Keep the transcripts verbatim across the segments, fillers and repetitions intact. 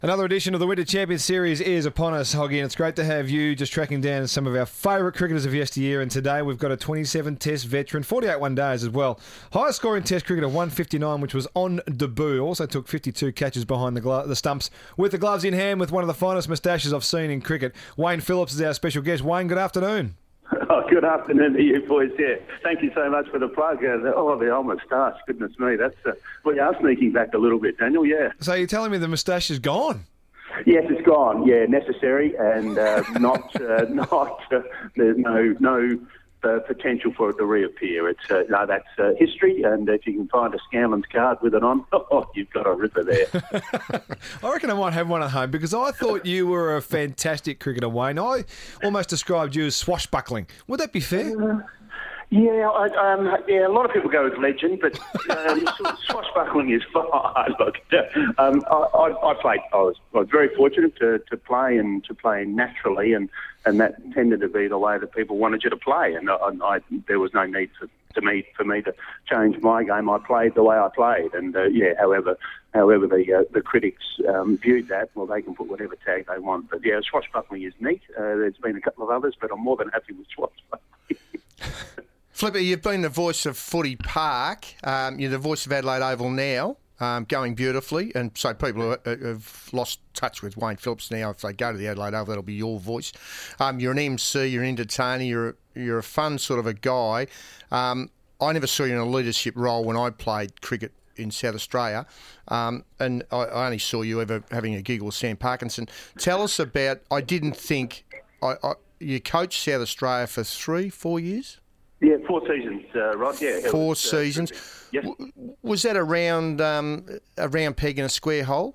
Another edition of the Winter Champions Series is upon us, Hoggy, and it's great to have you just tracking down some of our favourite cricketers of yesteryear. And today we've got a twenty-seven Test veteran, forty-eight one-days as well. Highest scoring Test cricketer, one fifty-nine, which was on debut. Also took fifty-two catches behind the, glo- the stumps with the gloves in hand with one of the finest moustaches I've seen in cricket. Wayne Phillips is our special guest. Wayne, good afternoon. Oh, good afternoon to you boys. Yeah, thank you so much for the plug. Uh, the, oh, the old moustache. Goodness me, that's uh, well, you are sneaking back a little bit, Daniel. Yeah. So you're telling me the moustache is gone? Yes, it's gone. Yeah, necessary and uh, not uh, not. Uh, there's no no uh, potential for it to reappear. It's uh, no, that's uh, history. And if you can find a Scanlon's card with it on, oh, you've got a ripper there. I reckon I might have one at home because I thought you were a fantastic cricketer, Wayne. I almost described you as swashbuckling. Would that be fair? Uh, Yeah, I, um, yeah, a lot of people go with legend, but um, swashbuckling is fine. Look, um, I, I, I played. I was, I was very fortunate to, to play and to play naturally, and, and that tended to be the way that people wanted you to play. And I, I, there was no need for to me for me to change my game. I played the way I played, and uh, yeah, however, however the uh, the critics um, viewed that, well, they can put whatever tag they want. But yeah, swashbuckling is neat. Uh, there's been a couple of others, but I'm more than happy with swashbuckling. Flipper, you've been the voice of Footy Park. Um, you're the voice of Adelaide Oval now, um, going beautifully. And so people who have lost touch with Wayne Phillips now, if they go to the Adelaide Oval, that'll be your voice. Um, you're an M C, you're an entertainer, you're, you're a fun sort of a guy. Um, I never saw you in a leadership role when I played cricket in South Australia, um, and I, I only saw you ever having a giggle with Sam Parkinson. Tell us about, I didn't think, I, I, you coached South Australia for three, four years? Yeah, four seasons, uh, Rod. Yeah, four was, seasons. Uh, yes. W- was that a round, um, a round peg in a square hole?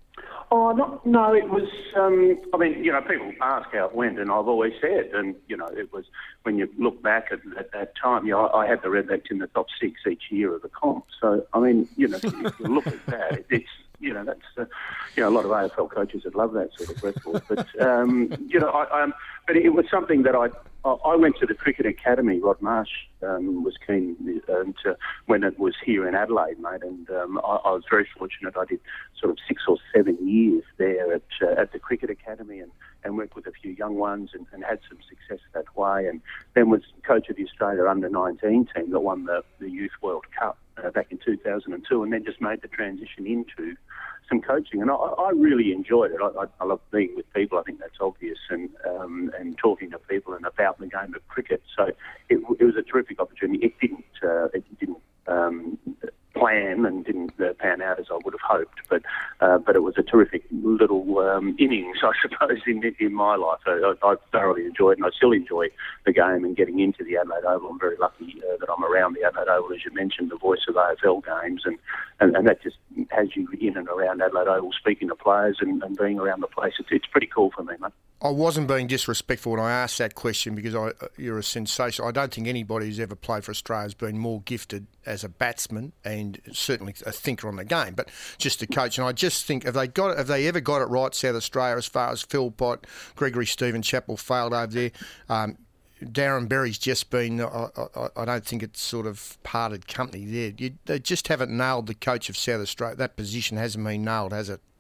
Oh, not, no, it was, um, I mean, you know, people ask how it went, and I've always said, and, you know, it was, when you look back at, at that time, you know, I, I had the Redbacks in the top six each year of the comp. So, I mean, you know, if you look at that, it, it's, you know, that's, uh, you know, a lot of A F L coaches would love that sort of record. But, um, you know, I, um, but it was something that I, I went to the Cricket Academy. Rod Marsh um, was keen um, to, when it was here in Adelaide, mate, and um, I, I was very fortunate. I did sort of six or seven years there at uh, at the Cricket Academy, and, and worked with a few young ones and, and had some success that way. And then was coach of the Australia under nineteen team that won the, the Youth World Cup uh, back in two thousand two, and then just made the transition into some coaching, and I, I really enjoyed it. I, I, I love being with people. I think that's obvious, and um, and talking to people and about the game of cricket. So it, it was a terrific opportunity. It didn't uh, it didn't um, plan and didn't uh, pan out as I would have hoped, but uh, but it was a terrific little um, innings, I suppose, in in my life. I, I thoroughly enjoyed it, and I still enjoy the game and getting into the Adelaide Oval. I'm very lucky uh, that I'm around the Adelaide Oval, as you mentioned, the voice of A F L games, and, and, and that just has you in and around Adelaide Oval, speaking to players and, and being around the place. It's, it's pretty cool for me, mate. I wasn't being disrespectful when I asked that question because I, you're a sensation. I don't think anybody who's ever played for Australia has been more gifted as a batsman and certainly a thinker on the game, but just a coach. And I just think, have they got it, have they ever got it right, South Australia, as far as Phil Pott, Gregory Stephen Chappell failed over there? Um, Darren Berry's just been, I, I, I don't think it's sort of parted company there. You, they just haven't nailed the coach of South Australia. That position hasn't been nailed, has it?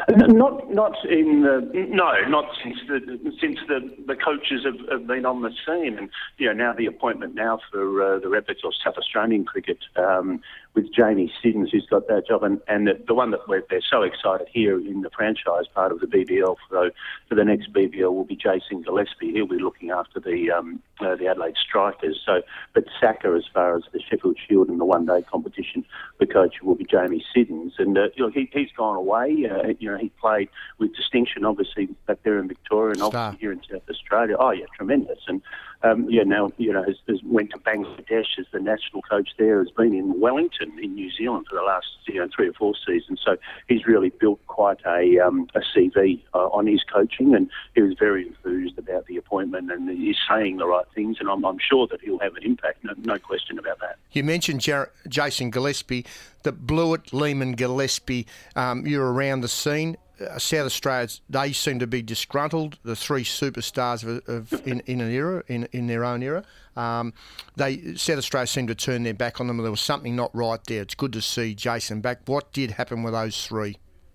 Not, not in the no, not since the since the, the coaches have, have been on the scene, and you know now the appointment now for uh, the Redbacks or South Australian cricket um, with Jamie Siddons, who's got that job, and, and the, the one that we're, they're so excited here in the franchise part of the B B L for, for the next B B L will be Jason Gillespie. He'll be looking after the um, uh, the Adelaide Strikers. So, but Saka, as far as the Sheffield Shield and the one day competition, the coach will be Jamie Siddons, and uh, you know, he, he's gone away. Uh, you know, he played with distinction, obviously back there in Victoria, and Star. obviously here in South Australia. Oh yeah, tremendous. And um, yeah, now you know has, has went to Bangladesh as the national coach there. Has been in Wellington in New Zealand for the last you know three or four seasons. So he's really built quite a um, a C V uh, on his coaching, and he was very enthused about the appointment, and he's saying the right things, and I'm, I'm sure that he'll have an impact. No, no question about that. You mentioned Jar- Jason Gillespie, the Blewett, Lehman, Gillespie. Um, you're around the scene. Uh, South Australia, they seem to be disgruntled. The three superstars of, of in, in an era, in in their own era. Um, they South Australia seemed to turn their back on them. There was something not right there. It's good to see Jason back. What did happen with those three?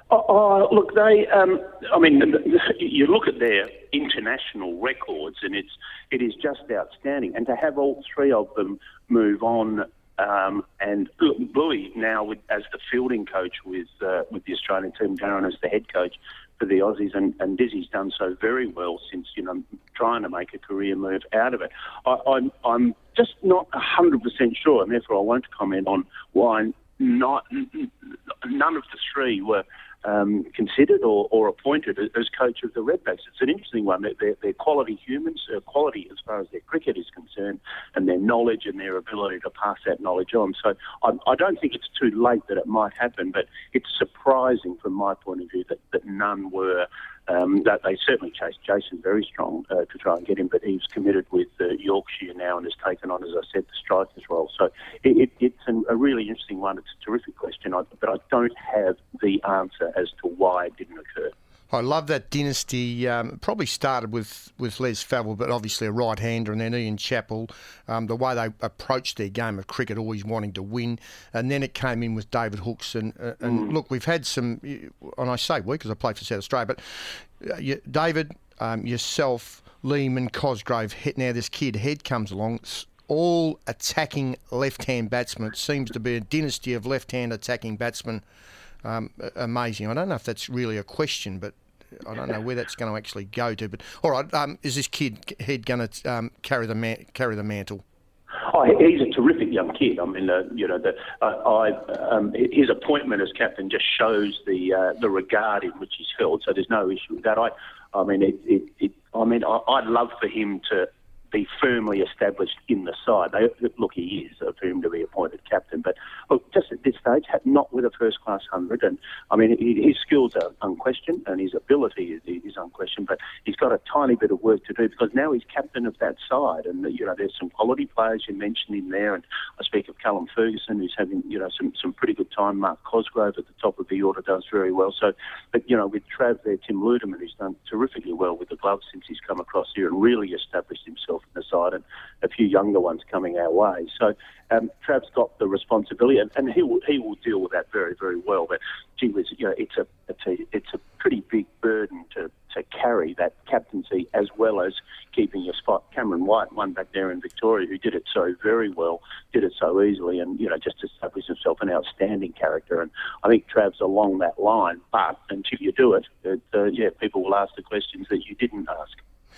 Oh, oh, look, they. Um, I mean, you look at their international records, and it's it is just outstanding. And to have all three of them move on, um, and look, Bluey now with, as the fielding coach with uh, with the Australian team, Darren as the head coach for the Aussies, and, and Dizzy's done so very well since you know trying to make a career move out of it. I, I'm I'm just not a hundred percent sure, and therefore I won't comment on why not none of the three were. Um, considered or, or appointed as coach of the Redbacks. It's an interesting one. They're, they're quality humans, uh, quality as far as their cricket is concerned, and their knowledge and their ability to pass that knowledge on. So I, I don't think it's too late that it might happen, but it's surprising from my point of view that, that none were. Um, that they certainly chased Jason very strong uh, to try and get him, but he's committed with uh, Yorkshire now and has taken on, as I said, the striker's role. So it, it, it's an, a really interesting one. It's a terrific question, I, but I don't have the answer as to why it didn't occur. I love that dynasty. Um, it probably started with, with Les Favell, but obviously a right-hander, and then Ian Chappell, um, the way they approached their game of cricket, always wanting to win. And then it came in with David Hooks. And, uh, and mm. look, we've had some, and I say we because I played for South Australia, but uh, you, David, um, yourself, Lehman, Cosgrove, now this kid, Head comes along, all attacking left-hand batsmen. It seems to be a dynasty of left-hand attacking batsmen. Um, amazing. I don't know if that's really a question, but I don't know where that's going to actually go to. But all right, um, is this kid Head going to um, carry the man- carry the mantle? Oh, he's a terrific young kid. I mean, uh, you know, the, uh, I, um, his appointment as captain just shows the uh, the regard in which he's held. So there's no issue with that. I, I mean, it, it, it, I mean, I, I'd love for him to be firmly established in the side. They, look, he is for him to be appointed captain, but look, just at this stage, not with a first-class hundred. And I mean, his skills are unquestioned, and his ability is, is unquestioned. But he's got a tiny bit of work to do because now he's captain of that side, and you know, there's some quality players you mentioned in there. And I speak of Callum Ferguson, who's having you know some some pretty good time. Mark Cosgrove at the top of the order does very well. So, but you know, with Trav there, Tim Ludeman, who's done terrifically well with the gloves since he's come across here and really established himself in the side, and a few younger ones coming our way. So um, Trav's got the responsibility, and, and he will he will deal with that very very well. But gee whiz, you know, it's a it's a it's a pretty big burden to, to carry that captaincy as well as keeping your spot. Cameron White, one back there in Victoria, who did it so very well, did it so easily, and you know just established himself an outstanding character. And I think Trav's along that line. But until you do it, it uh, yeah, people will ask the questions that you didn't ask.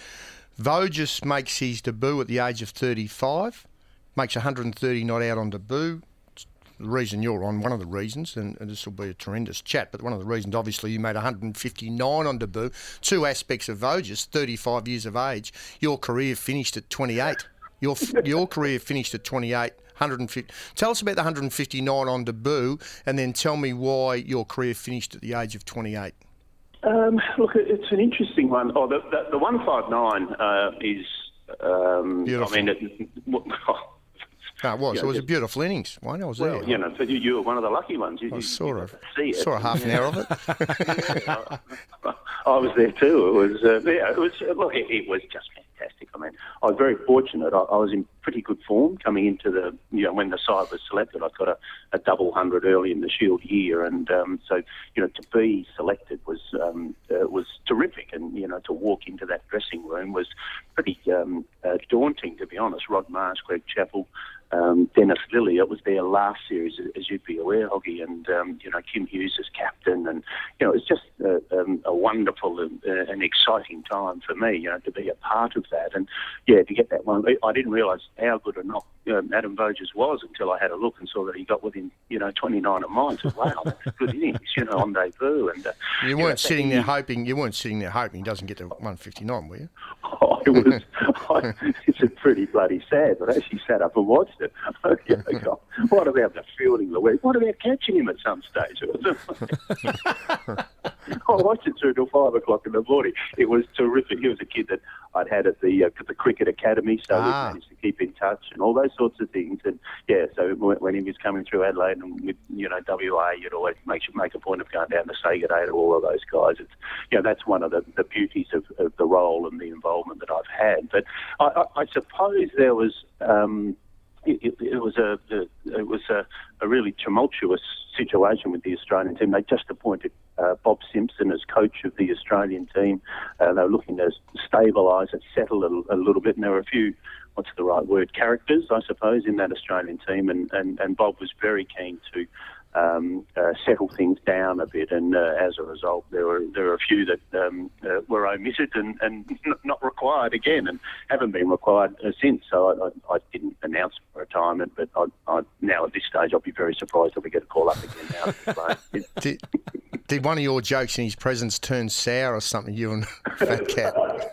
Voges makes his debut at the age of thirty-five, makes one hundred thirty not out on debut. It's the reason you're on, one of the reasons, and, and this will be a tremendous chat, but one of the reasons, obviously, you made one hundred fifty-nine on debut. Two aspects of Voges, thirty-five years of age. Your career finished at twenty-eight. Your your career finished at twenty-eight. one hundred fifty. Tell us about the one hundred fifty-nine on debut, and then tell me why your career finished at the age of twenty-eight. Um, look, it's an interesting one. Oh, the the, the one fifty-nine uh, is. Um, Beautiful. I mean, it, no, it was. Yeah, it was just, a beautiful innings. Why I was well, there. you know, you, you were one of the lucky ones. You, I you, saw you it. See it. Saw a half an hour of it. I, I was there too. It was. Uh, yeah, it was. Look, it, it was just fantastic. I mean, I was very fortunate. I, I was in pretty good form coming into the. You know, when the side was selected, I got a, a double hundred early in the Shield year, and um, so you know to be selected was um, uh, was terrific, and you know to walk into that dressing room was pretty um, uh, daunting, to be honest. Rod Marsh, Greg Chappell. Um, Dennis Lilly, it was their last series, as you'd be aware, Hoggy, and um, you know Kim Hughes as captain, and you know it was just a, um, a wonderful and, uh, and exciting time for me, you know, to be a part of that, and yeah, to get that one. I didn't realise how good or not um, Adam Voges was until I had a look and saw that he got within, you know, twenty-nine of mine. So wow, that's good innings, you know, on debut. And uh, you weren't you know, sitting there hoping. You weren't sitting there hoping he doesn't get to one fifty-nine, were you? Oh, it was. I, it's a pretty bloody sad, but I actually sat up and watched it. Okay, God, what about the fielding, Louise? What about catching him at some stage? I watched it through till five o'clock in the morning. It was terrific. He was a kid that I'd had at the uh, the cricket academy, so ah. we managed to keep in touch and all those sorts of things. And yeah, so when he was coming through Adelaide and with you know W A, you'd always make make a point of going down to say good day to all of those guys. It's you know that's one of the, the beauties of, of the role and the involvement that I've had. But I, I, I suppose there was. Um, It, it, it was a it was a, a really tumultuous situation with the Australian team. They just appointed uh, Bob Simpson as coach of the Australian team. Uh, they were looking to stabilise it, settle it a, a little bit, and there were a few, what's the right word, characters, I suppose, in that Australian team, and, and, and Bob was very keen to um, uh, settle things down a bit, and uh, as a result, there were there were a few that um, uh, were omitted and, and not required again, and haven't been required uh, since. So I, I, I didn't announce retirement, but I, I, now at this stage, I'll be very surprised if we get a call up again now. did, did one of your jokes in his presence turn sour or something, you and Fat Cat?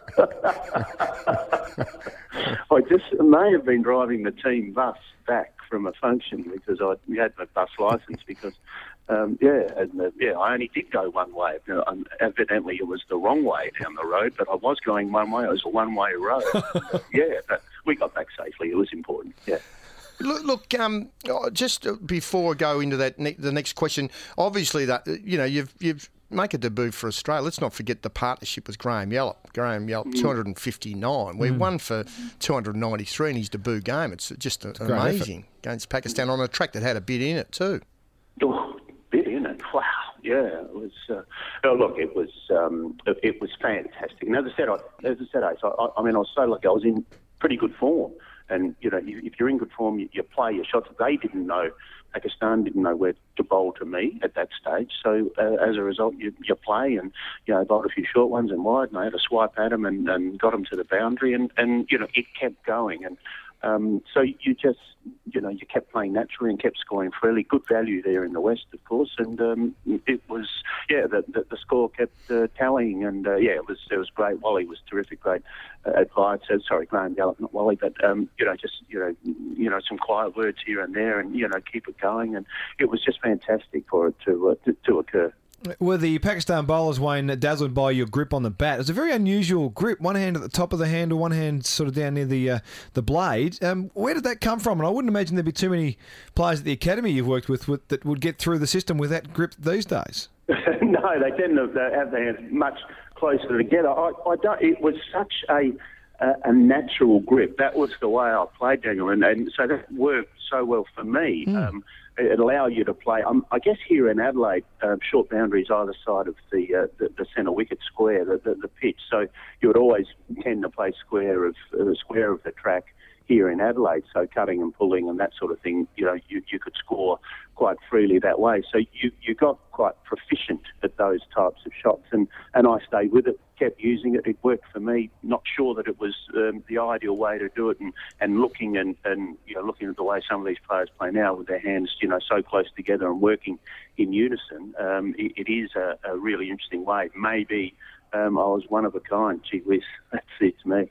I just may have been driving the team bus back from a function because I we had my bus licence because, um, yeah, and, uh, yeah, I only did go one way. You know, um, evidently, it was the wrong way down the road, but I was going one way. It was a one-way road. Yeah, but we got back safely. It was important, yeah. Look, look um, just before I go into that, ne- the next question, obviously that you know you've you've make a debut for Australia. Let's not forget the partnership with Graham Yallop. Graham Yallop, mm. two hundred fifty-nine. We mm. won for two hundred ninety-three in his debut game. It's just a, amazing against Pakistan on a track that had a bit in it too. Oh, bit in it. Wow. Yeah, it was. Uh, oh, look, it was. Um, it, it was fantastic. And as I said, I, as I said, Ace, I, I mean, I was so lucky. I was in pretty good form. And, you know, if you're in good form, you, you play your shots. They didn't know, Pakistan didn't know where to bowl to me at that stage. So, uh, as a result, you, you play and, you know, bowled a few short ones and wide, and I had a swipe at them and, and got them to the boundary. And, and, you know, it kept going. And um, so you just, you know, you kept playing naturally and kept scoring freely. Good value there in the West, of course. And um, it was, yeah, the, the, the score kept uh, tallying. And, uh, yeah, it was it was great. Wally was terrific, great uh, advice. Uh, sorry, Graham Yallop, not Wally, but, um, you know, just, you know, you know, some quiet words here and there and, you know, keep it going. And it was just fantastic for it to, uh, to, to occur. Were the Pakistan bowlers, Wayne, dazzled by your grip on the bat? It was a very unusual grip. One hand at the top of the handle, one hand sort of down near the uh, the blade. Um, where did that come from? And I wouldn't imagine there'd be too many players at the academy you've worked with, with that would get through the system with that grip these days. No, they tend to have their hands much closer together. I, I don't. It was such a a, a natural grip. That was the way I played, Daniel, and, and so that worked so well for me. Mm. Um, It allowed you to play. Um, I guess here in Adelaide, uh, short boundaries either side of the uh, the, the centre wicket square, the, the the pitch. So you would always tend to play square of uh, square of the track here in Adelaide. So cutting and pulling and that sort of thing, you know, you, you could score quite freely that way. So you you got quite proficient at those types of shots, and, and I stayed with it, kept using it. It worked for me. Not sure that it was um, the ideal way to do it, and, and looking and, and you know looking at the way some of these players play now with their hands you know so close together and working in unison, um, it, it is a, a really interesting way. Maybe um, I was one of a kind. Gee whiz, that suits me.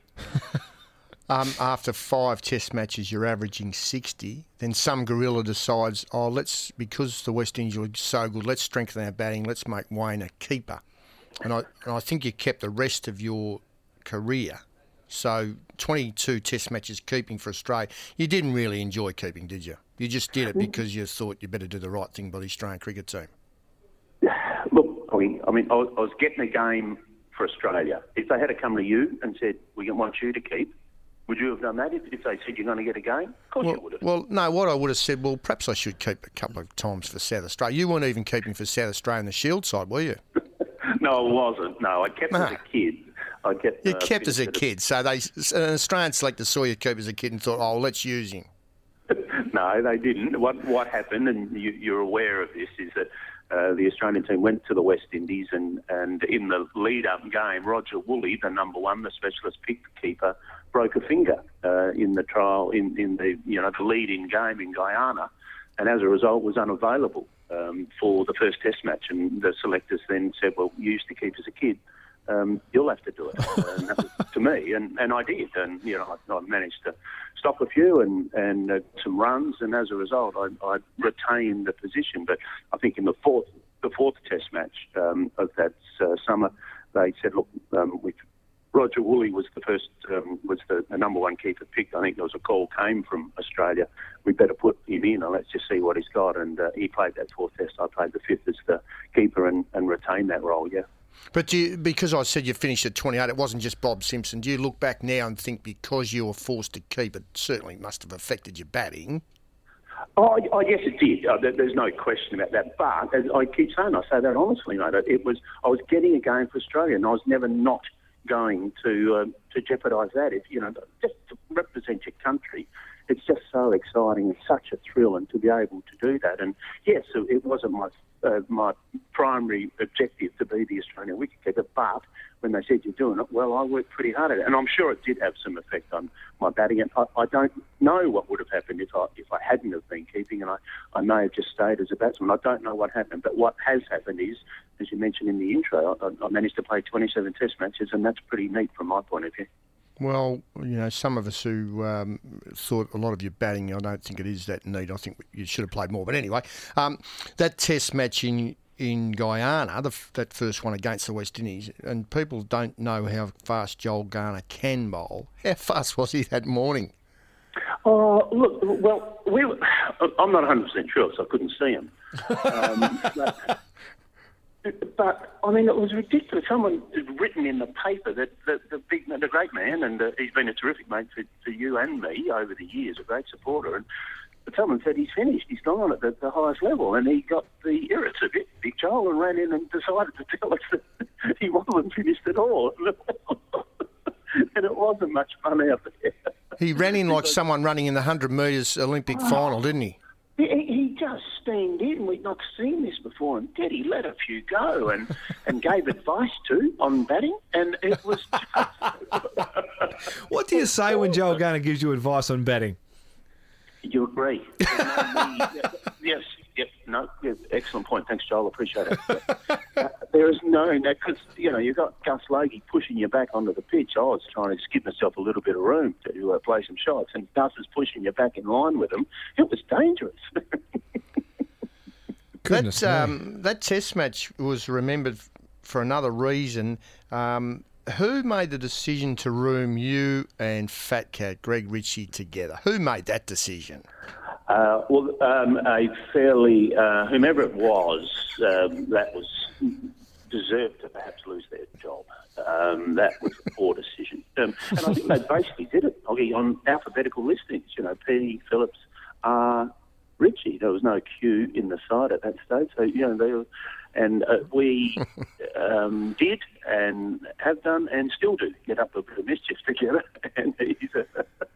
Um, after five test matches, you're averaging sixty. Then some gorilla decides, oh, let's, because the West Indies are so good, let's strengthen our batting, let's make Wayne a keeper. And I, and I think you kept the rest of your career. So twenty-two test matches keeping for Australia. You didn't really enjoy keeping, did you? You just did it because you thought you better do the right thing by the Australian cricket team. Look, I mean, I, mean, I was, I was getting a game for Australia. If they had to come to you and said, we want you to keep, would you have done that if, if they said you're going to get a game? Of course well, you would have. Well, no, what I would have said, well, perhaps I should keep a couple of times for South Australia. You weren't even keeping for South Australia in the Shield side, were you? No, I wasn't. No, I kept no. as a kid. I kept, you uh, kept as a kid. So they, an Australian selector saw you keep as a kid and thought, oh, let's use him. No, they didn't. What what happened, and you, you're aware of this, is that uh, the Australian team went to the West Indies, and, and in the lead-up game, Roger Woolley, the number one, the specialist pick keeper, broke a finger uh, in the trial, in, in the you know the lead-in game in Guyana, and as a result was unavailable um, for the first Test match. And the selectors then said, "Well, you used to keep as a kid. Um, you'll have to do it." And that was to me, and, and I did, and you know I, I managed to stop a few and and uh, some runs, and as a result, I, I retained the position. But I think in the fourth the fourth Test match um, of that uh, summer, they said, "Look, um, we." Roger Woolley was the first, um, was the, the number one keeper picked. I think there was a call came from Australia. We better put him in and let's just see what he's got. And uh, he played that fourth test. I played the fifth as the keeper and, and retained that role, yeah. But do you, because I said you finished at twenty-eight, it wasn't just Bob Simpson. Do you look back now and think because you were forced to keep, it certainly must have affected your batting? Oh, oh, yes, it did. Uh, there, there's no question about that. But as I keep saying, I say that honestly, mate. It was I was getting a game for Australia, and I was never not going to uh, to jeopardise that. If you know, just to represent your country, it's just so exciting and such a thrill, and to be able to do that. And yes, it wasn't my uh, my primary objective to be the Australian wicketkeeper, but when they said you're doing it, well, I worked pretty hard at it, and I'm sure it did have some effect on my batting. And I, I don't know what would have happened if I if I hadn't have been keeping, and I, I may have just stayed as a batsman. I don't know what happened, but what has happened is, as you mentioned in the intro, I, I managed to play twenty-seven Test matches, and that's pretty neat from my point of view. Well, you know, some of us who um, thought a lot of your batting, I don't think it is that neat. I think you should have played more. But anyway, um, that Test match in in Guyana, the, that first one against the West Indies, and people don't know how fast Joel Garner can bowl. How fast was he that morning? Oh, look, well, we were, I'm not one hundred percent sure, so I couldn't see him. Um, but, but, I mean, it was ridiculous. Someone had written in the paper that the, the big, the great man, and uh, he's been a terrific mate for, for you and me over the years, a great supporter, and but someone said he's finished, he's gone at the, the highest level, and he got the irrits a bit, Big Joel, and ran in and decided to tell us that he wasn't finished at all. And it wasn't much fun out there. He ran in like someone running in the one hundred metres Olympic oh, final, didn't he? he? He just steamed in. We'd not seen this before, and did he let a few go and, and gave advice to on batting, and it was just... What do you say when Joel Garner gives you advice on batting? You agree? Yes, yep, no, yeah, excellent point. Thanks, Joel. Appreciate it. Uh, there is no, because you know you've got Gus Logie pushing you back onto the pitch. I was trying to give myself a little bit of room to uh, play some shots, and Gus is pushing you back in line with him. It was dangerous. that um, that Test match was remembered for another reason. Um, Who made the decision to room you and Fat Cat, Greg Ritchie, together? Who made that decision? Uh, well, um, a fairly, uh, whomever it was, um, that was deserved to perhaps lose their job. Um, that was a poor decision. Um, and I think they basically did it on alphabetical listings, you know, P, Phillips, R, Ritchie. There was no Q in the side at that stage. So, you know, they were... And uh, we um, did and have done and still do get up a bit of mischief together. And he's a,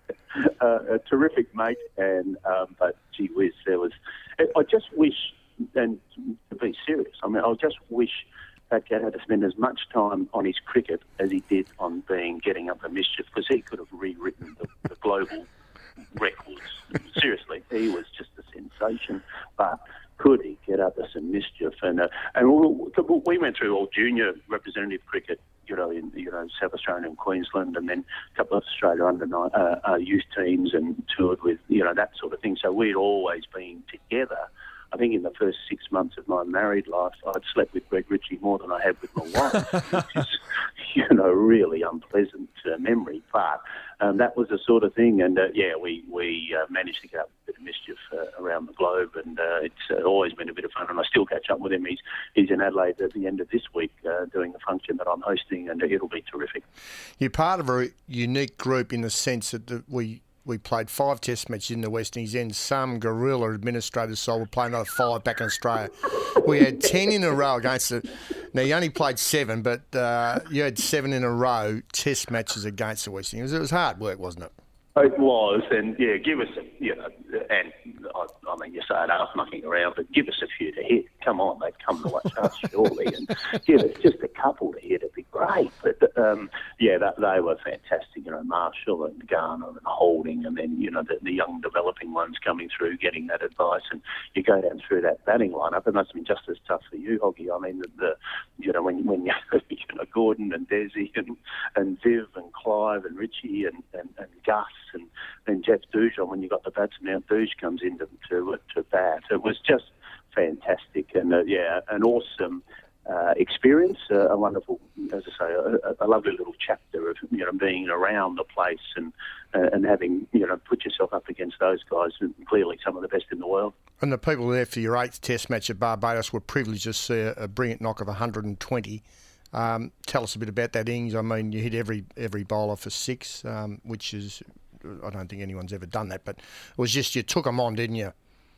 a, a terrific mate. And um, but gee whiz, there was. I just wish, and to be serious, I mean, I just wish that Cat had to spend as much time on his cricket as he did on being getting up a mischief, because he could have rewritten the, the global records. Seriously, he was just a sensation. But could he get up as some mischief? And uh, and we went through all junior representative cricket, you know, in you know South Australia and Queensland, and then a couple of Australia under nine, uh, uh, youth teams, and toured with you know that sort of thing. So we'd always been together. I think in the first six months of my married life, I'd slept with Greg Ritchie more than I had with my wife, which is, you know, really unpleasant uh, memory. But um, that was the sort of thing. And, uh, yeah, we, we uh, managed to get up a bit of mischief uh, around the globe. And uh, it's uh, always been a bit of fun. And I still catch up with him. He's, he's in Adelaide at the end of this week uh, doing the function that I'm hosting, and it'll be terrific. You're part of a unique group in the sense that the, we... We played five Test matches in the West Indies, and some guerrilla administrator side would play another five back in Australia. We had ten in a row against the... Now, you only played seven, but uh, you had seven in a row Test matches against the West Indies. It was hard work, wasn't it? It was, and yeah, give us, a, you know, and I, I mean, you say it half mucking around, but give us a few to hit. Come on, they'd come to watch us, surely, and give us just a couple to hit. It'd be great. But um, yeah, that, they were fantastic. You know, Marshall and Garner and Holding, and then you know the, the young developing ones coming through, getting that advice, and you go down through that batting lineup. It must have been just as tough for you, Hoggy. I mean, the, the you know when when you, you know Gordon and Desi and and Viv and Clive and Richie and and, and Gus. And then Jeff Dujon, when you got the batsman out, Duj comes in to, to, to bat. It was just fantastic, and uh, yeah, an awesome uh, experience, uh, a wonderful, as I say, a, a lovely little chapter of you know being around the place and uh, and having you know put yourself up against those guys, and clearly some of the best in the world. And the people there for your eighth Test match at Barbados were privileged to see a, a brilliant knock of one hundred twenty. Um, tell us a bit about that innings. I mean, you hit every every bowler for six, um, which is. I don't think anyone's ever done that, but it was just you took them on, didn't you?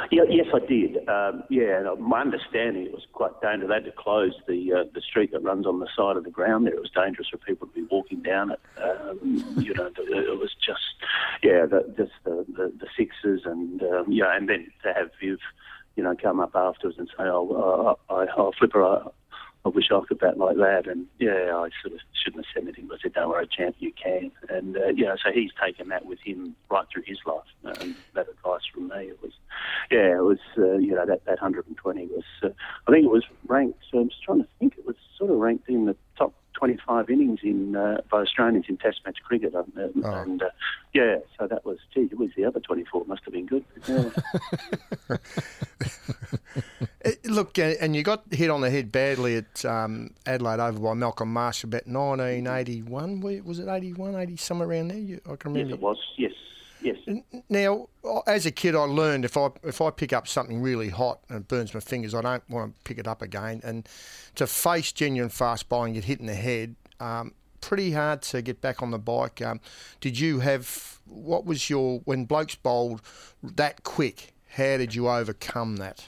Yeah, yes, I did. Um, yeah, and my understanding it was quite dangerous. They had to close the uh, the street that runs on the side of the ground there. It was dangerous for people to be walking down it. Um, you know, it was just, yeah, the, just the, the, the sixes and, um, yeah, and then to have Viv, you know, come up afterwards and say, oh, uh, I, I'll flip her, I, I wish I could bat like that. And, yeah, I sort of shouldn't have said anything, but I said, don't worry, champ, you can. And, uh, you know, so he's taken that with him right through his life. And that advice from me, it was, yeah, it was, uh, you know, that, that one hundred twenty was, uh, I think it was ranked, so I'm just trying to think, it was sort of ranked in the top twenty-five innings in uh, by Australians in Test match cricket. Um, oh. And, uh, yeah, so that was, gee, it was the other twenty-four, must have been good. Yeah. Look, and you got hit on the head badly at um, Adelaide Oval by Malcolm Marsh about nineteen eighty-one. Was it eighty-one, eighty, somewhere around there? You, I can remember. Yes, it was, yes. Yes. Now, as a kid, I learned if I if I pick up something really hot and it burns my fingers, I don't want to pick it up again. And to face genuine fast bowling, get hit in the head, um, pretty hard to get back on the bike. Um, did you have, what was your, when blokes bowled that quick, how did you overcome that?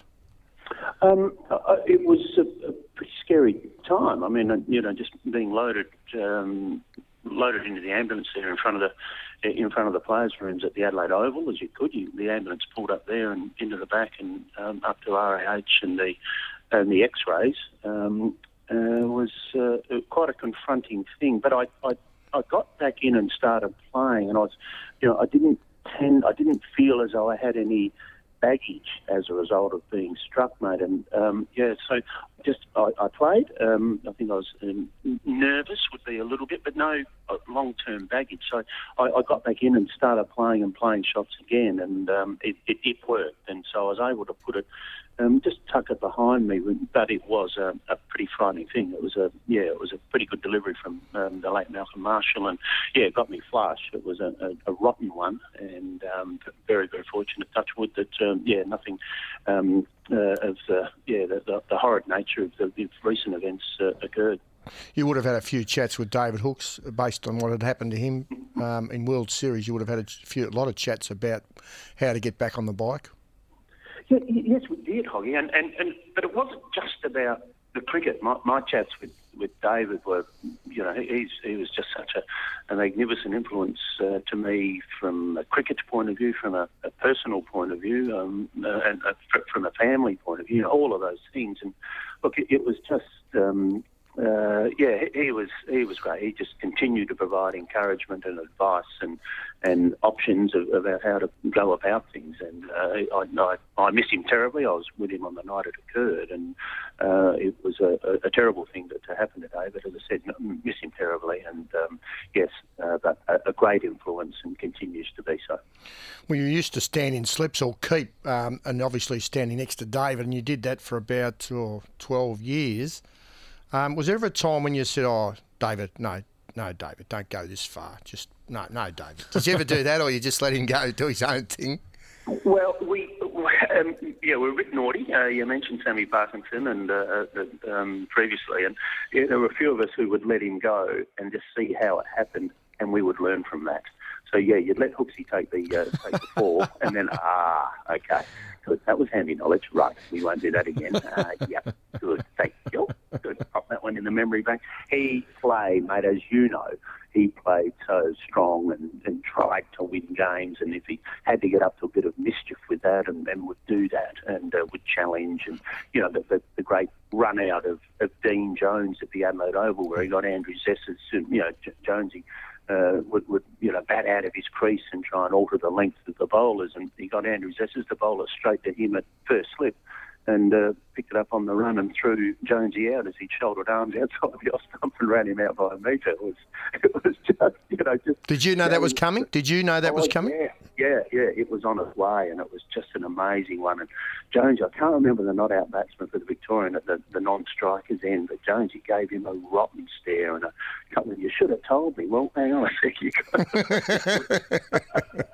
Um, uh, it was a, a pretty scary time. I mean, you know, just being loaded, um, loaded into the ambulance there in front of the in front of the players' rooms at the Adelaide Oval, as you could. You, the ambulance pulled up there and into the back and um, up to R A H and the and the X-rays um, uh, was uh, quite a confronting thing. But I, I I got back in and started playing, and I was, you know, I didn't tend, I didn't feel as though I had any baggage as a result of being struck, mate. And um, yeah, so just I, I played. Um, I think I was um, nervous, would be a little bit, but no uh, long-term baggage. So I, I got back in and started playing and playing shots again, and um, it, it, it worked. And so I was able to put it, um, just tuck it behind me. But it was a, a pretty frightening thing. It was a yeah, it was a pretty good delivery from um, the late Malcolm Marshall, and yeah, it got me flush. It was a, a, a rotten one, and um, very very fortunate. Touch wood that um, yeah, nothing um, uh, of the yeah the, the, the horrid nature of the, the recent events uh, occurred. You would have had a few chats with David Hooks based on what had happened to him um, in World Series. You would have had a few, a lot of chats about how to get back on the bike. Yeah, yes, we did, Hoggy, and, and, and but it wasn't just about the cricket. My, my chats with, with David were, you know, he's he was just such a, a magnificent influence uh, to me from a cricket point of view, from a, a personal point of view, um, uh, and uh, from a family point of view, all of those things. And look, it, it was just. Um, Uh, yeah, he, he was he was great. He just continued to provide encouragement and advice and and options of, about how to go about things. And uh, I, I I miss him terribly. I was with him on the night it occurred, and uh, it was a, a, a terrible thing to, to happen to David. As I said, miss him terribly. And um, yes, uh, but a, a great influence and continues to be so. Well, you used to stand in slips or keep, um, and obviously standing next to David, and you did that for about oh, twelve years. Um, was there ever a time when you said, oh, David, no, no, David, don't go this far. Just, no, no, David. Did you ever do that, or you just let him go do his own thing? Well, we, um, yeah, we're a bit naughty. Uh, you mentioned Sammy Parkinson and uh, uh, um, previously, and yeah, there were a few of us who would let him go and just see how it happened, and we would learn from that. So, yeah, you'd let Hooksy take the, uh, take the fall, and then, ah, okay, good. That was handy knowledge. Right, we won't do that again. Uh, yep, good. Thank you. Good. Pop that one in the memory bank. He played, mate, as you know, he played so strong and, and tried to win games, and if he had to get up to a bit of mischief with that and, and would do that and uh, would challenge. And, you know, the, the, the great run out of, of Dean Jones at the Adelaide Oval where he got Andrew Zess's, you know, J- Jonesy, Uh, would, would you know bat out of his crease and try and alter the length of the bowlers, and he got Andrew Zess's to bowl it straight to him at first slip, and uh, picked it up on the run and threw Jonesy out as he shouldered arms outside the off stump and ran him out by a metre. It was, it was just, you know, just. Did you know you that know, was coming? Did you know that oh, was coming? Yeah, yeah, yeah. It was on its way, and it was just an amazing one. And Jonesy, I can't remember the not-out batsman for the Victorian at the, the non-strikers end, but Jonesy gave him a rotten stare and a couple of, you should have told me. Well, hang on a sec, you got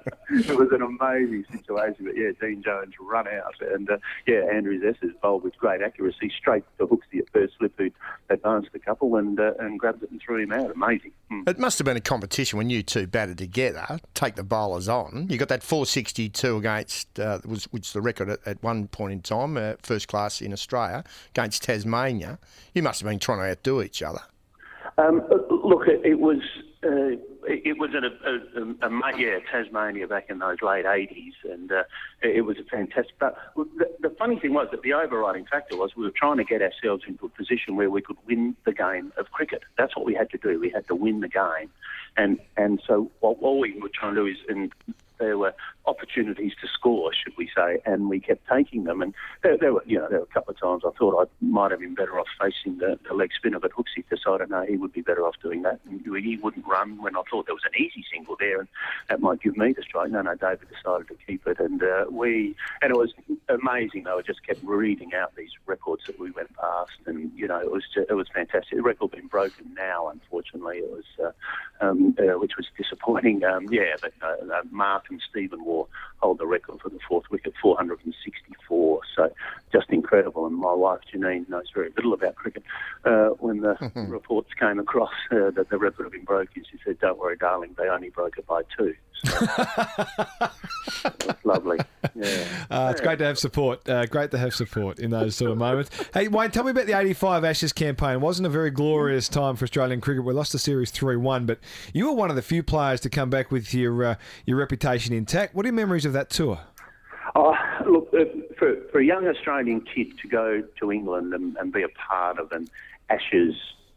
it was an amazing situation. But yeah, Dean Jones run out, and uh, yeah, Andrew Zessers bowled with great accuracy straight to Hooksy at first slip, who advanced the couple and uh, and grabbed it and threw him out. Amazing. Mm. It must have been a competition when you two batted together. Take the bowlers on. You got that four sixty-two against uh, was which the record at, at one point in time, uh, first class in Australia against Tasmania. You must have been trying to outdo each other. Um, look, it, it was uh, it, it was a, a, a, a yeah Tasmania back in those late eighties, and uh, it was a fantastic. But the, the funny thing was that the overriding factor was we were trying to get ourselves into a position where we could win the game of cricket. That's what we had to do. We had to win the game, and and so what, what we were trying to do is and. There were opportunities to score, should we say, and we kept taking them. And there, there were, you know, there were a couple of times I thought I might have been better off facing the, the leg spinner, but Hooksy decided no, he would be better off doing that. And he wouldn't run when I thought there was an easy single there, and that might give me the strike. No, no, David decided to keep it, and uh, we, and it was amazing. Though, I just kept reading out these records that we went past, and you know, it was just, it was fantastic. The record been broken now, unfortunately. It was, uh, um, uh, which was disappointing. Um, yeah, but uh, uh, Mark and Stephen Waugh hold the record for the fourth wicket, four hundred sixty-four. So just incredible. And my wife Janine knows very little about cricket. Uh, when the reports came across uh, that the record had been broken, she said, "Don't worry, darling, they only broke it by two." So, it was lovely. Yeah, uh, it's yeah. great to have support. Uh, great to have support in those sort of moments. Hey, Wayne, tell me about the eighty-five Ashes campaign. It wasn't a very glorious time for Australian cricket. We lost the series three one, but you were one of the few players to come back with your uh, your reputation intact. What are your memories of that tour? Oh, look, uh, for, for a young Australian kid to go to England and, and be a part of an Ashes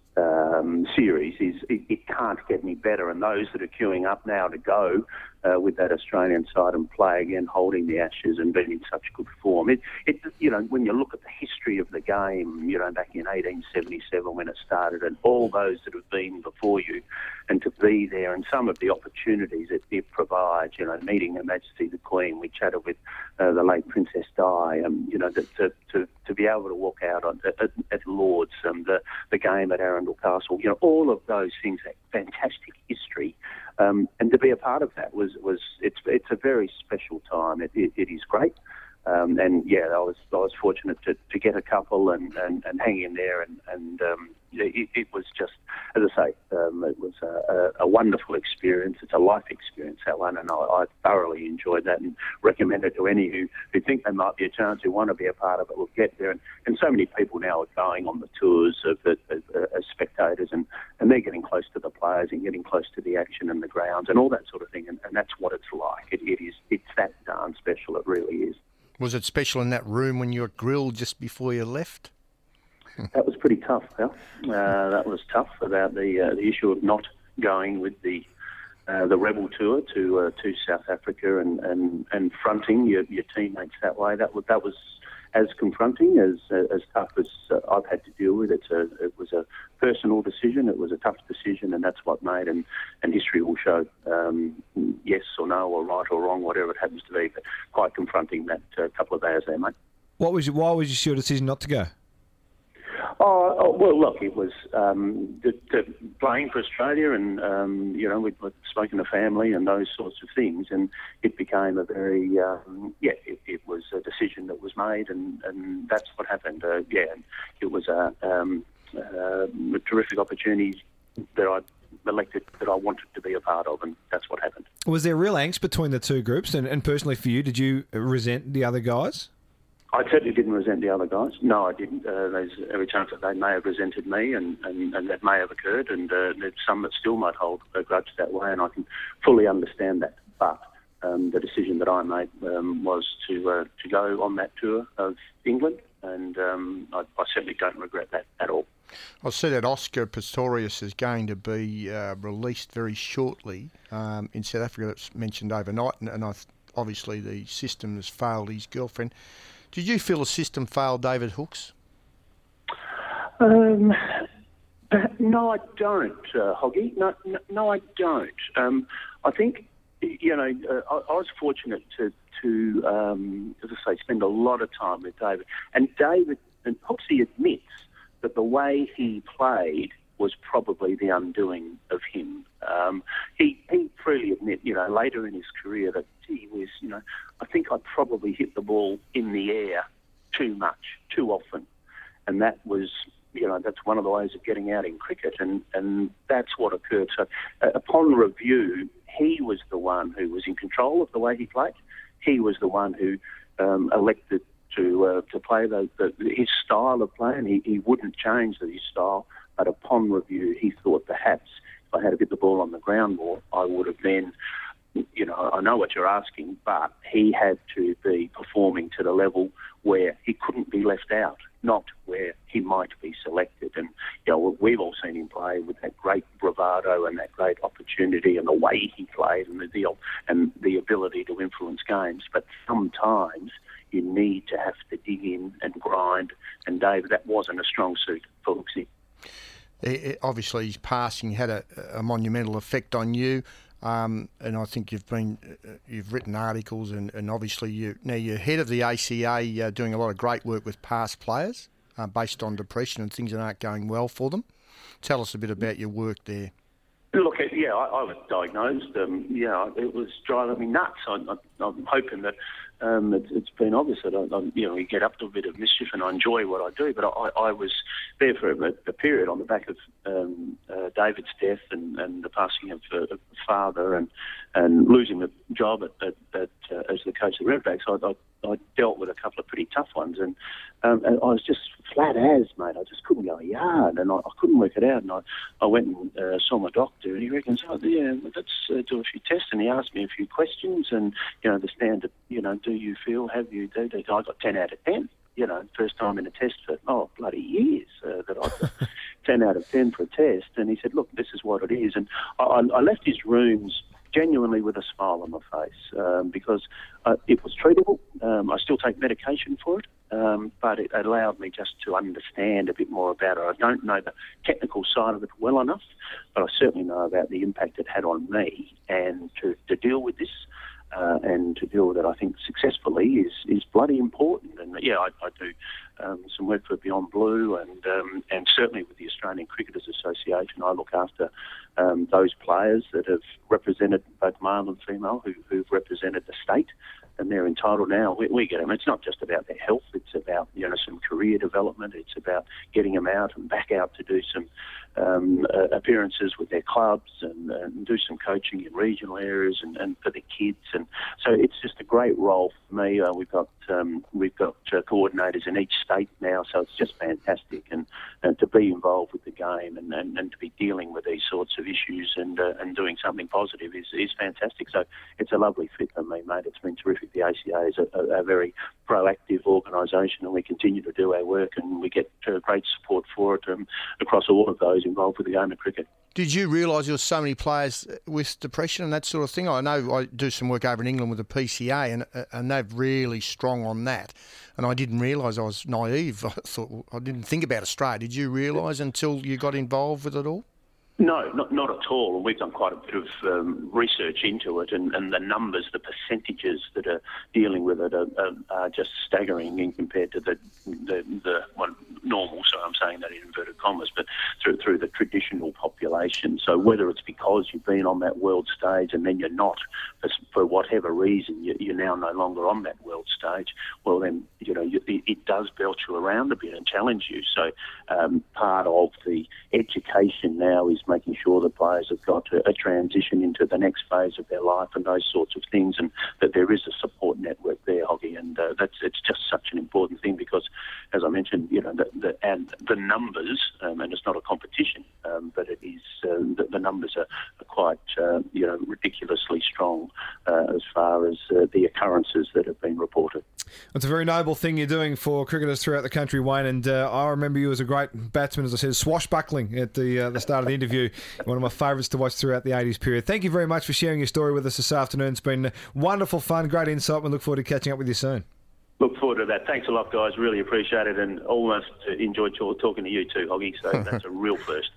um, series, is it, it can't get any better. And those that are queuing up now to go uh, with that Australian side and play again, holding the Ashes and being in such good form. It, it, you know, when you look at the history of the game, you know, back in eighteen seventy-seven when it started, and all those that have been before you, and to be there and some of the opportunities it, it provides, you know, meeting Her Majesty the Queen. We chatted with uh, the late Princess Di, um, you know, to, to, to, to be able to walk out on, at, at Lord's, um, the, the game at Arundel Castle, you know, all of those things, that fantastic history. Um, and to be a part of that was, was it's it's a very special time. It, it, it is great. Um, and yeah, I was I was fortunate to, to get a couple and, and, and hang in there, and and um, it, it was just, as I say, um, it was a, a wonderful experience. It's a life experience, that one, and I, I thoroughly enjoyed that and recommend it to any who, who think they might be a chance, who want to be a part of it. Will get there, and, and so many people now are going on the tours of the, as, as spectators, and, and they're getting close to the players and getting close to the action and the grounds and all that sort of thing, and, and that's what it's like. It, it is it's that darn special. It really is. Was it special in that room when you were grilled just before you left? That was pretty tough, Al. Uh, that was tough about the uh, the issue of not going with the uh, the Rebel Tour to uh, to South Africa and, and, and fronting your, your teammates that way. That was that was as confronting, as as tough as uh, I've had to deal with. It's a it was a personal decision. It was a tough decision, and that's what made. And, and history will show um, yes or no or right or wrong, whatever it happens to be. But quite confronting that uh, couple of days there, mate. What was your, why was your decision not to go? Oh, oh well, look, it was um, the, the playing for Australia, and um, you know, we'd, we'd spoken to family and those sorts of things, and it became a very um, yeah, it, it was a decision that was made, and, and that's what happened. Uh, yeah, it was a, um, uh, a terrific opportunity that I elected that I wanted to be a part of, and that's what happened. Was there real angst between the two groups, and, and personally for you, did you resent the other guys? I certainly didn't resent the other guys. No, I didn't. Uh, there's every chance that they may have resented me, and, and, and that may have occurred, and uh, there's some that still might hold a grudge that way, and I can fully understand that. But um, the decision that I made um, was to uh, to go on that tour of England, and um, I, I certainly don't regret that at all. I see that Oscar Pistorius is going to be uh, released very shortly um, in South Africa. It's mentioned overnight, and, and I th- obviously the system has failed his girlfriend. Did you feel the system failed David Hookes? Um, no, I don't, uh, Hoggy. No, no, no, I don't. Um, I think, you know, uh, I, I was fortunate to, to um, as I say, spend a lot of time with David. And David, and Hookesy admits that the way he played was probably the undoing of him. Um, he, he freely admit, you know, later in his career that he was, you know, I think I probably hit the ball in the air too much, too often. And that was, you know, that's one of the ways of getting out in cricket, and, and that's what occurred. So uh, upon review, he was the one who was in control of the way he played. He was the one who um, elected to uh, to play the, the, his style of play, and he, he wouldn't change his style. But upon review, he thought perhaps if I had a bit the ball on the ground more, I would have then, you know, I know what you're asking, but he had to be performing to the level where he couldn't be left out, not where he might be selected. And, you know, we've all seen him play with that great bravado and that great opportunity and the way he played and the deal and the ability to influence games. But sometimes you need to have to dig in and grind. And, David, that wasn't a strong suit for Hooksy. It, obviously, his passing had a, a monumental effect on you. Um, and I think you've been, uh, you've written articles, and, and obviously you now you're head of the A C A, uh, doing a lot of great work with past players uh, based on depression and things that aren't going well for them. Tell us a bit about your work there. Look, yeah, I, I was diagnosed. Um, yeah, it was driving me nuts. I, I, I'm hoping that um, it's, it's been obvious that I, I, you know, you get up to a bit of mischief, and I enjoy what I do. But I, I was there for a, a period on the back of um, uh, David's death and, and the passing of uh, a father, and and losing the job at, at, at uh, as the coach of the Redbacks. I, I, I dealt with a couple of pretty tough ones, and, um, and I was just flat as, mate. I just couldn't go a yard, and I, I couldn't work it out. And I, I went and uh, saw my doctor, and he reckons, oh, yeah, let's uh, do a few tests. And he asked me a few questions, and, you know, the standard, you know, do you feel, have you, do, do. I got ten out of ten. You know, first time in a test for, oh, bloody years uh, that I got ten out of ten for a test. And he said, look, this is what it is. And I, I left his rooms genuinely with a smile on my face um, because uh, it was treatable. Um, I still take medication for it, um, but it allowed me just to understand a bit more about it. I don't know the technical side of it well enough, but I certainly know about the impact it had on me, and to, to deal with this uh, and to deal with it, I think, successfully is, is bloody important. And, yeah, I, I do um, some work for Beyond Blue, and um, and certainly with the Australian Cricketers Association. I look after um, those players that have represented both male and female, who, who've represented the state, and they're entitled now. We, we get them. It's not just about their health. It's about, you know, some career development. It's about getting them out and back out to do some um, uh, appearances with their clubs, and, and do some coaching in regional areas, and, and for the kids. And so it's just a great role for me. Uh, we've got um, we've got uh, coordinators in each state now, so it's just fantastic. And, and to be involved with the game, and, and, and to be dealing with these sorts of issues, and uh, and doing something positive is, is fantastic. So it's a lovely fit for me, mate. It's been terrific. The A C A is a, a, a very proactive organisation, and we continue to do our work, and we get uh, great support for it um, across all of those involved with the game of cricket. Did you realise there were so many players with depression and that sort of thing? I know I do some work over in England with the P C A, and and they're really strong on that. And I didn't realise, I was naive. I thought, I didn't think about Australia. Did you realise until you got involved with it all? No, not not at all. And we've done quite a bit of um, research into it, and, and the numbers, the percentages that are dealing with it are, are, are just staggering in compared to the the, the one normal. So I'm saying that in inverted commas, but through through the traditional population. So whether it's because you've been on that world stage and then you're not, for, for whatever reason, you, you're now no longer on that world stage. Well, then you know you, it, it does belt you around a bit and challenge you. So um, part of the education now is making sure that players have got a, a transition into the next phase of their life and those sorts of things, and that there is a support network there, Hoggy, and uh, that's it's just such an important thing because, as I mentioned, you know, the, the, and the numbers, um, and it's not a competition, um, but it is uh, the, the numbers are, are quite, uh, you know, ridiculously strong uh, as far as uh, the occurrences that have been reported. It's a very noble thing you're doing for cricketers throughout the country, Wayne, and uh, I remember you as a great batsman, as I said, swashbuckling at the uh, the start of the interview. One of my favourites to watch throughout the eighties period. Thank you very much for sharing your story with us this afternoon. It's been wonderful fun, great insight. We look forward to catching up with you soon. Look forward to that. Thanks a lot, guys. Really appreciate it, and almost enjoyed talking to you too, Hoggy. So that's a real first.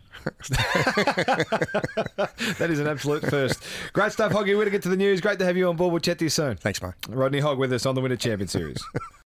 That is an absolute first. Great stuff, Hoggy. We're going to get to the news. Great to have you on board. We'll chat to you soon. Thanks, mate. Rodney Hogg with us on the Winter Champion Series.